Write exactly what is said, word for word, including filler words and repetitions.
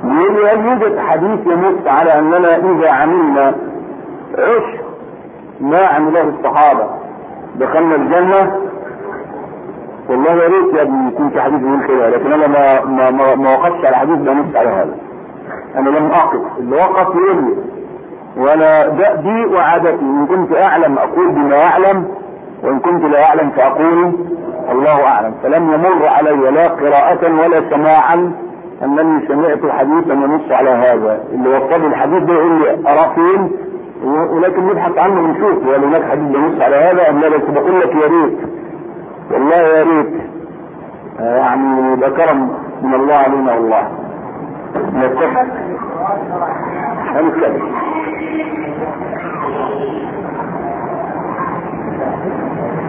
يقول لي هل يوجد حديث ينص على اننا اذا عملنا عشر ما عمله الصحابة دخلنا الجنة؟ والله يا ريت يا ابني يكون في حديث يقول كده، لكن انا ما ما ما, ما وقفتش على حديث بنص على هذا. انا لم اقف، اللي وقف يقول لي، وانا دي وعادتي ان كنت اعلم اقول بما اعلم، وان كنت لا اعلم فاقول الله اعلم. فلم يمر علي لا قراءة ولا سماعا انني سمعت حديثا ينص على هذا. اللي وصل الحديث ده يقول لي ارى فين، ولكن نبحث عنه ونشوف هل هناك حديث ينص على هذا ام لا. بس بقول لك يا ريت، والله يا ريت، يعني ده كرم من الله علينا والله. نتفق هنتكلم.